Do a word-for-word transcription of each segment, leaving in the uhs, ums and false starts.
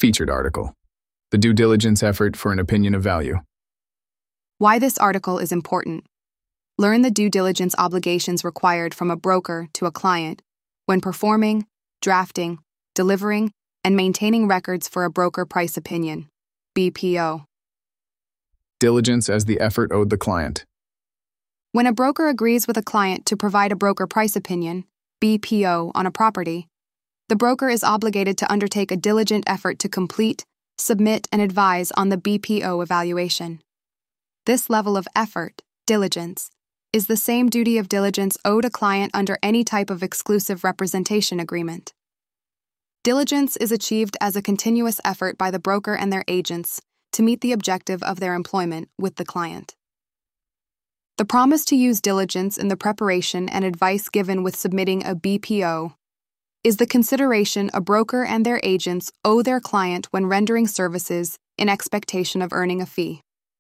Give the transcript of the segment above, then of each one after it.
Featured article. The due diligence effort for an opinion of value. Why this article is important. Learn the due diligence obligations required from a broker to a client when performing, drafting, delivering, and maintaining records for a broker price opinion, B P O. Diligence as the effort owed the client. When a broker agrees with a client to provide a broker price opinion, B P O, on a property, the broker is obligated to undertake a diligent effort to complete, submit, and advise on the B P O evaluation. This level of effort, diligence, is the same duty of diligence owed a client under any type of exclusive representation agreement. Diligence is achieved as a continuous effort by the broker and their agents to meet the objective of their employment with the client. The promise to use diligence in the preparation and advice given with submitting a B P O is the consideration a broker and their agents owe their client when rendering services in expectation of earning a fee.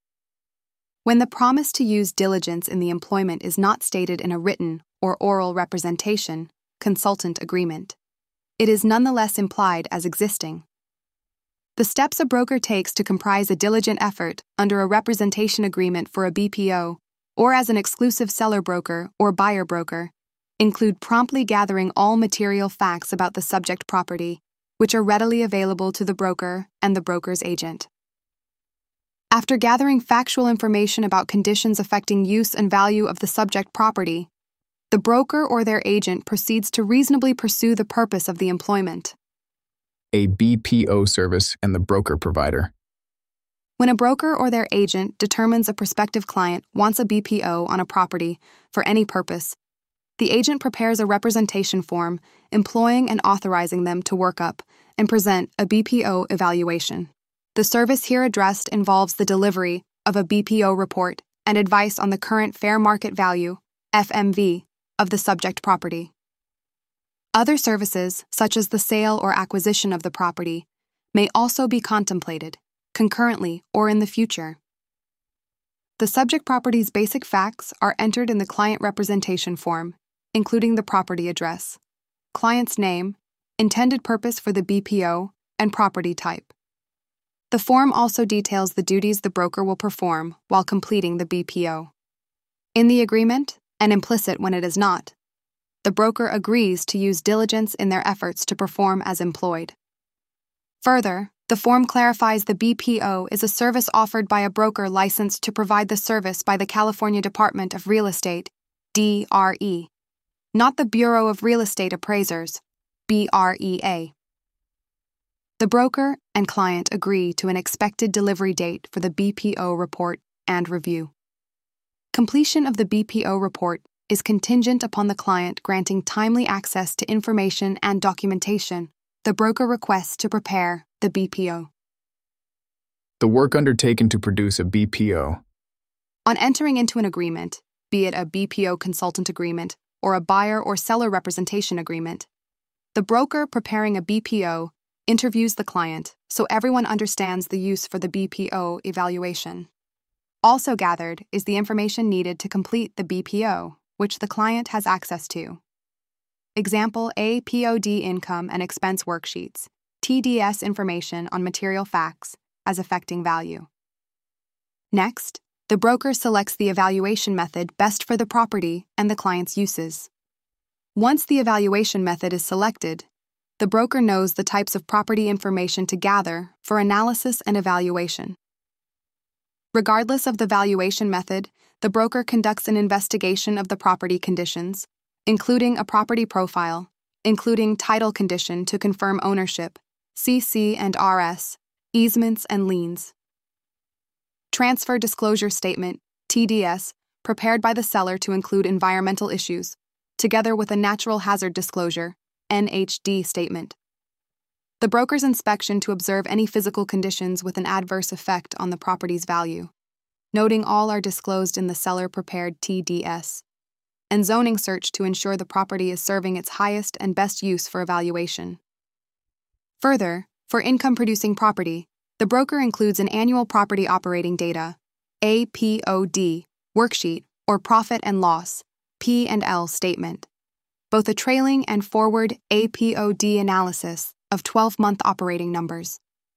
When the promise to use diligence in the employment is not stated in a written or oral representation, consultant agreement, it is nonetheless implied as existing. The steps a broker takes to comprise a diligent effort under a representation agreement for a B P O or as an exclusive seller broker or buyer broker include promptly gathering all material facts about the subject property, which are readily available to the broker and the broker's agent. After gathering factual information about conditions affecting use and value of the subject property, the broker or their agent proceeds to reasonably pursue the purpose of the employment. A B P O service and the broker provider. When a broker or their agent determines a prospective client wants a B P O on a property for any purpose, the agent prepares a representation form employing and authorizing them to work up and present a B P O evaluation. The service here addressed involves the delivery of a B P O report and advice on the current fair market value, F M V, of the subject property. Other services, such as the sale or acquisition of the property, may also be contemplated, concurrently or in the future. The subject property's basic facts are entered in the client representation form, including the property address, client's name, intended purpose for the B P O, and property type. The form also details the duties the broker will perform while completing the B P O. In the agreement, and implicit when it is not, the broker agrees to use diligence in their efforts to perform as employed. Further, the form clarifies the B P O is a service offered by a broker licensed to provide the service by the California Department of Real Estate, D R E, not the Bureau of Real Estate Appraisers, B R E A. The broker and client agree to an expected delivery date for the B P O report and review. Completion of the B P O report is contingent upon the client granting timely access to information and documentation the broker requests to prepare the B P O. The work undertaken to produce a B P O. On entering into an agreement, be it a B P O consultant agreement or a buyer or seller representation agreement, the broker preparing a B P O interviews the client so everyone understands the use for the B P O evaluation. Also gathered is the information needed to complete the B P O, which the client has access to. Example A P O D income and expense worksheets, T D S information on material facts as affecting value. Next, the broker selects the evaluation method best for the property and the client's uses. Once the evaluation method is selected, the broker knows the types of property information to gather for analysis and evaluation. Regardless of the valuation method, the broker conducts an investigation of the property conditions, including a property profile, including title condition to confirm ownership, C C and R S, easements and liens. Transfer disclosure statement, T D S, prepared by the seller to include environmental issues, together with a natural hazard disclosure, N H D statement. The broker's inspection to observe any physical conditions with an adverse effect on the property's value, noting all are disclosed in the seller-prepared T D S, and zoning search to ensure the property is serving its highest and best use for evaluation. Further, for income-producing property, the broker includes an annual property operating data, A P O D, worksheet, or profit and loss, P and L statement, both a trailing and forward A P O D analysis of twelve-month operating numbers,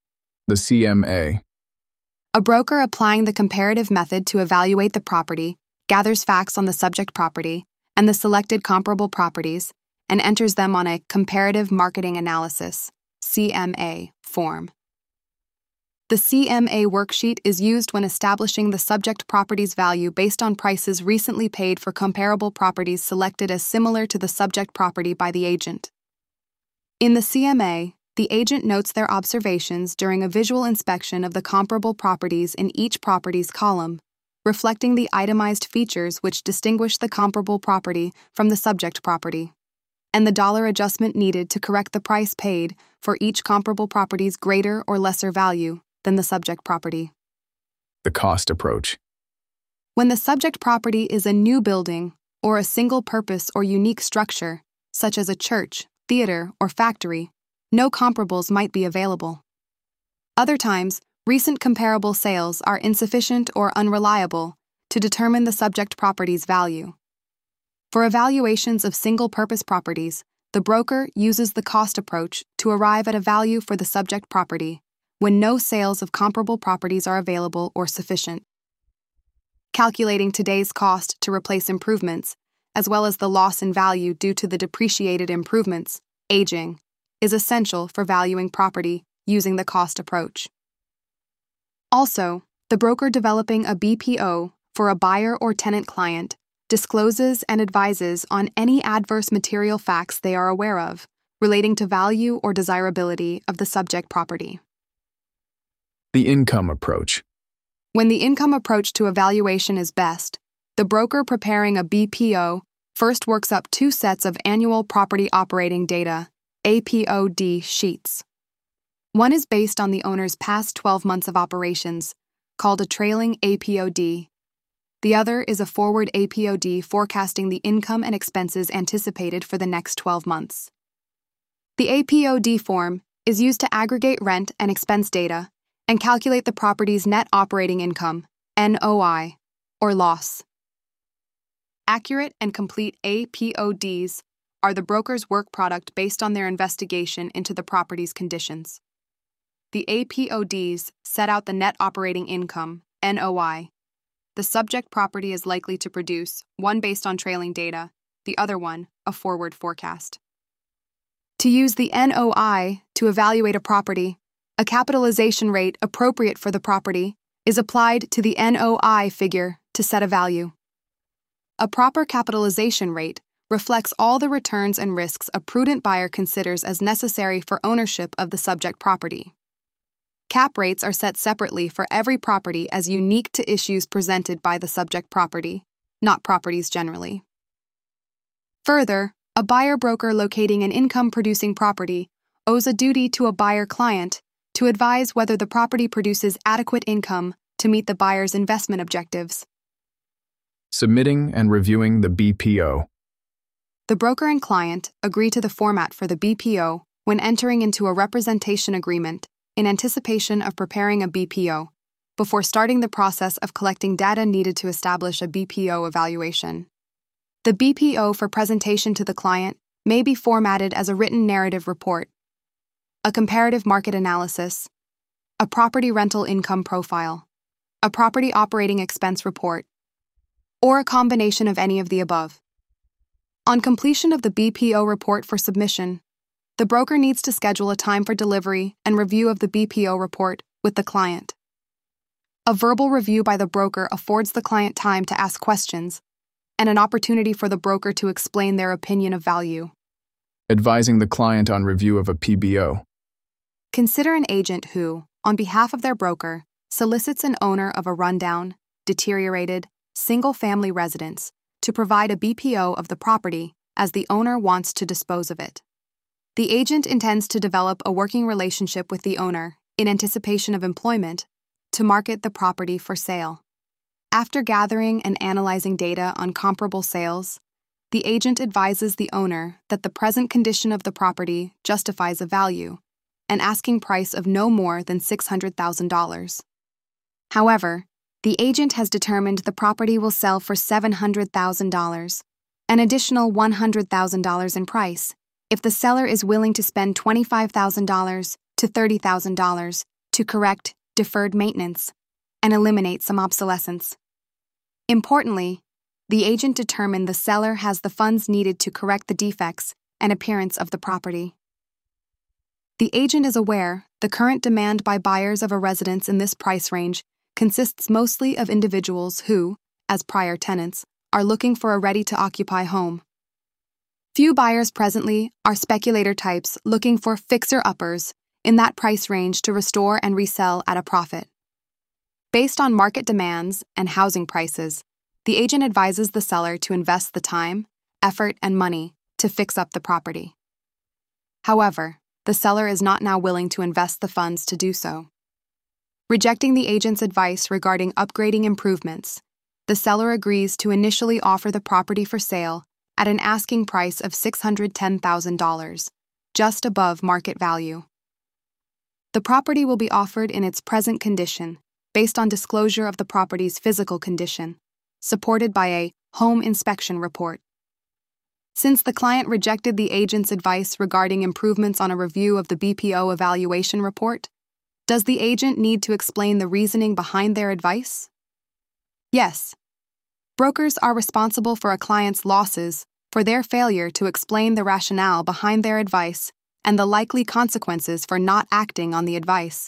The C M A. A broker applying the comparative method to evaluate the property gathers facts on the subject property and the selected comparable properties and enters them on a comparative marketing analysis C M A form. The C M A worksheet is used when establishing the subject property's value based on prices recently paid for comparable properties selected as similar to the subject property by the agent. In the C M A, the agent notes their observations during a visual inspection of the comparable properties in each property's column, reflecting the itemized features which distinguish the comparable property from the subject property, and the dollar adjustment needed to correct the price paid for each comparable property's greater or lesser value than the subject property. The cost approach. When the subject property is a new building or a single-purpose or unique structure, such as a church, theater, or factory, no comparables might be available. Other times, recent comparable sales are insufficient or unreliable to determine the subject property's value. For evaluations of single-purpose properties, the broker uses the cost approach to arrive at a value for the subject property when no sales of comparable properties are available or sufficient. Calculating today's cost to replace improvements, as well as the loss in value due to the depreciated improvements, aging, is essential for valuing property using the cost approach. Also, the broker developing a B P O for a buyer or tenant client discloses and advises on any adverse material facts they are aware of relating to value or desirability of the subject property. The income approach. When the income approach to evaluation is best, the broker preparing a B P O first works up two sets of annual property operating data, A P O D sheets. One is based on the owner's past twelve months of operations, called a trailing A P O D. The other is a forward A P O D forecasting the income and expenses anticipated for the next twelve months. The A P O D form is used to aggregate rent and expense data and calculate the property's net operating income, N O I, or loss. Accurate and complete A P O Ds are the broker's work product based on their investigation into the property's conditions. The A P O Ds set out the net operating income, N O I. The subject property is likely to produce, one based on trailing data, the other one, a forward forecast. To use the N O I to evaluate a property, a capitalization rate appropriate for the property is applied to the N O I figure to set a value. A proper capitalization rate reflects all the returns and risks a prudent buyer considers as necessary for ownership of the subject property. Cap rates are set separately for every property as unique to issues presented by the subject property, not properties generally. Further, a buyer-broker locating an income-producing property owes a duty to a buyer-client to advise whether the property produces adequate income to meet the buyer's investment objectives. Submitting and reviewing the B P O. The broker and client agree to the format for the B P O when entering into a representation agreement in anticipation of preparing a B P O, before starting the process of collecting data needed to establish a B P O evaluation. The B P O for presentation to the client may be formatted as a written narrative report, a comparative market analysis, a property rental income profile, a property operating expense report, or a combination of any of the above. On completion of the B P O report for submission, the broker needs to schedule a time for delivery and review of the B P O report with the client. A verbal review by the broker affords the client time to ask questions and an opportunity for the broker to explain their opinion of value. Advising the client on review of a P B O. Consider an agent who, on behalf of their broker, solicits an owner of a rundown, deteriorated, single-family residence to provide a B P O of the property as the owner wants to dispose of it. The agent intends to develop a working relationship with the owner in anticipation of employment to market the property for sale. After gathering and analyzing data on comparable sales, the agent advises the owner that the present condition of the property justifies a value, an asking price of no more than six hundred thousand dollars. However, the agent has determined the property will sell for seven hundred thousand dollars, an additional one hundred thousand dollars in price, if the seller is willing to spend twenty-five thousand dollars to thirty thousand dollars to correct deferred maintenance and eliminate some obsolescence. Importantly, the agent determined the seller has the funds needed to correct the defects and appearance of the property. The agent is aware the current demand by buyers of a residence in this price range consists mostly of individuals who, as prior tenants, are looking for a ready-to-occupy home. Few buyers presently are speculator types looking for fixer-uppers in that price range to restore and resell at a profit. Based on market demands and housing prices, the agent advises the seller to invest the time, effort, and money to fix up the property. However, the seller is not now willing to invest the funds to do so. Rejecting the agent's advice regarding upgrading improvements, the seller agrees to initially offer the property for sale at an asking price of six hundred ten thousand dollars, just above market value. The property will be offered in its present condition based on disclosure of the property's physical condition, supported by a home inspection report. Since the client rejected the agent's advice regarding improvements on a review of the B P O evaluation report, does the agent need to explain the reasoning behind their advice? Yes. Brokers are responsible for a client's losses for their failure to explain the rationale behind their advice and the likely consequences for not acting on the advice.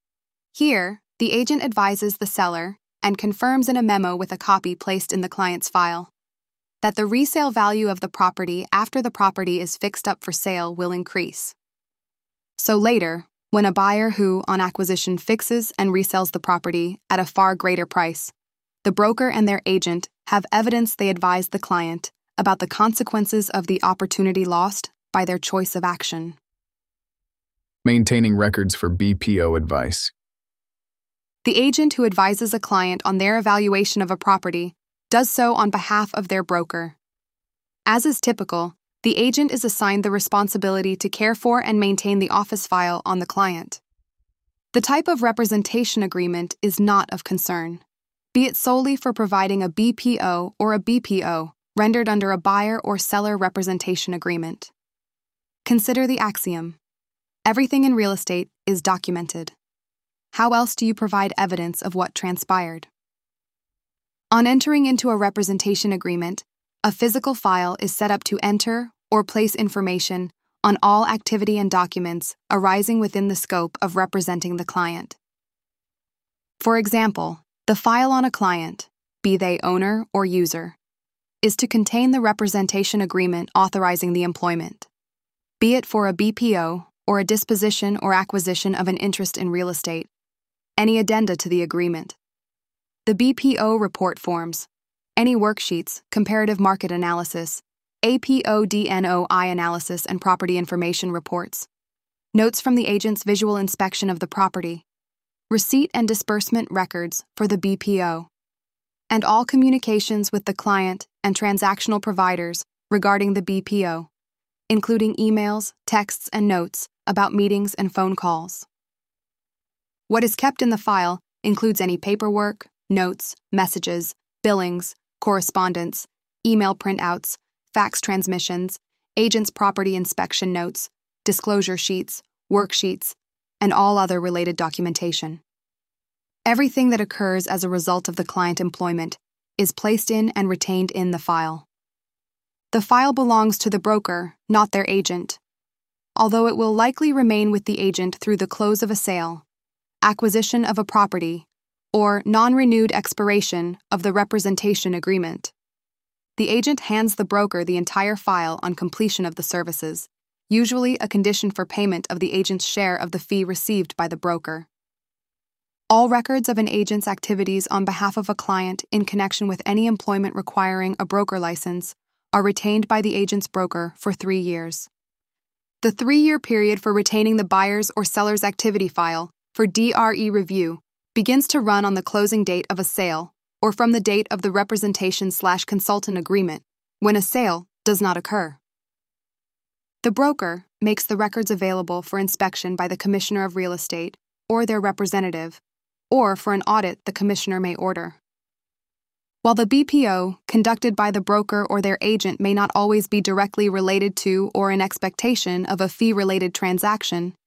Here, the agent advises the seller and confirms in a memo with a copy placed in the client's file that the resale value of the property after the property is fixed up for sale will increase. So later, when a buyer who, on acquisition, fixes and resells the property at a far greater price, the broker and their agent have evidence they advised the client about the consequences of the opportunity lost by their choice of action. Maintaining records for B P O advice. The agent who advises a client on their evaluation of a property does so on behalf of their broker. As is typical, the agent is assigned the responsibility to care for and maintain the office file on the client. The type of representation agreement is not of concern, be it solely for providing a B P O or a B P O rendered under a buyer or seller representation agreement. Consider the axiom: everything in real estate is documented. How else do you provide evidence of what transpired? On entering into a representation agreement, a physical file is set up to enter or place information on all activity and documents arising within the scope of representing the client. For example, the file on a client, be they owner or user, is to contain the representation agreement authorizing the employment, be it for a B P O or a disposition or acquisition of an interest in real estate, any addenda to the agreement, the B P O report forms, any worksheets, comparative market analysis, A P O D N O I analysis and property information reports, notes from the agent's visual inspection of the property, receipt and disbursement records for the B P O, and all communications with the client and transactional providers regarding the B P O, including emails, texts, and notes about meetings and phone calls. What is kept in the file includes any paperwork, notes, messages, billings, correspondence, email printouts, fax transmissions, agent's property inspection notes, disclosure sheets, worksheets, and all other related documentation. Everything that occurs as a result of the client employment is placed in and retained in the file. The file belongs to the broker, not their agent, although it will likely remain with the agent through the close of a sale, acquisition of a property, or non-renewed expiration of the representation agreement. The agent hands the broker the entire file on completion of the services, usually a condition for payment of the agent's share of the fee received by the broker. All records of an agent's activities on behalf of a client in connection with any employment requiring a broker license are retained by the agent's broker for three years. The three-year period for retaining the buyer's or seller's activity file for D R E review begins to run on the closing date of a sale or from the date of the representation-slash-consultant agreement, when a sale does not occur. The broker makes the records available for inspection by the Commissioner of Real Estate or their representative, or for an audit the Commissioner may order. While the B P O conducted by the broker or their agent may not always be directly related to or in expectation of a fee-related transaction,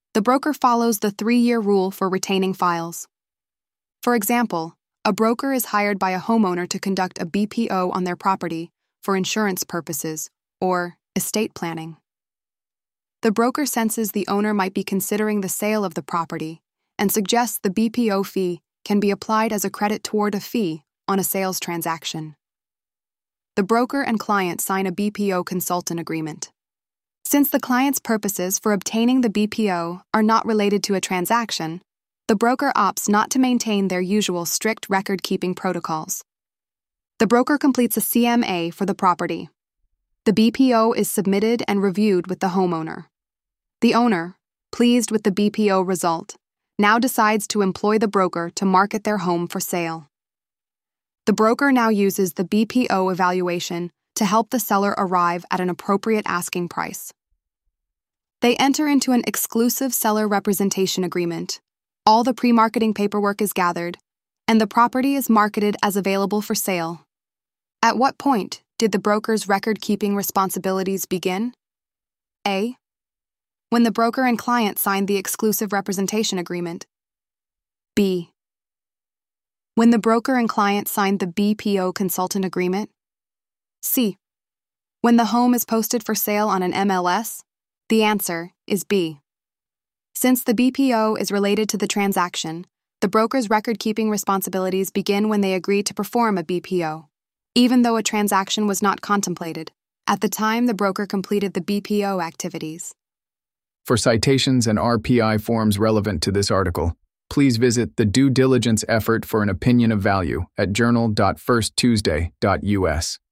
The broker follows the three-year rule for retaining files. For example, a broker is hired by a homeowner to conduct a B P O on their property for insurance purposes or estate planning. The broker senses the owner might be considering the sale of the property and suggests the B P O fee can be applied as a credit toward a fee on a sales transaction. The broker and client sign a B P O consultant agreement. Since the client's purposes for obtaining the B P O are not related to a transaction, the broker opts not to maintain their usual strict record-keeping protocols. The broker completes a C M A for the property. The B P O is submitted and reviewed with the homeowner. The owner, pleased with the B P O result, now decides to employ the broker to market their home for sale. The broker now uses the B P O evaluation to help the seller arrive at an appropriate asking price. They enter into an exclusive seller representation agreement. All the pre-marketing paperwork is gathered, and the property is marketed as available for sale. At what point did the broker's record-keeping responsibilities begin? A. When the broker and client signed the exclusive representation agreement. B. When the broker and client signed the B P O consultant agreement. C. When the home is posted for sale on an M L S. The answer is B. Since the B P O is related to the transaction, the broker's record-keeping responsibilities begin when they agree to perform a B P O, even though a transaction was not contemplated at the time the broker completed the B P O activities. For citations and R P I forms relevant to this article, please visit the Due Diligence Effort for an Opinion of Value at journal dot first tuesday dot U S.